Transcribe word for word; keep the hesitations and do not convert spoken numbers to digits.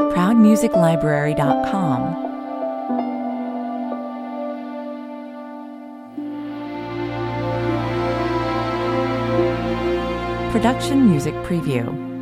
proud music library dot com. Production Music Preview.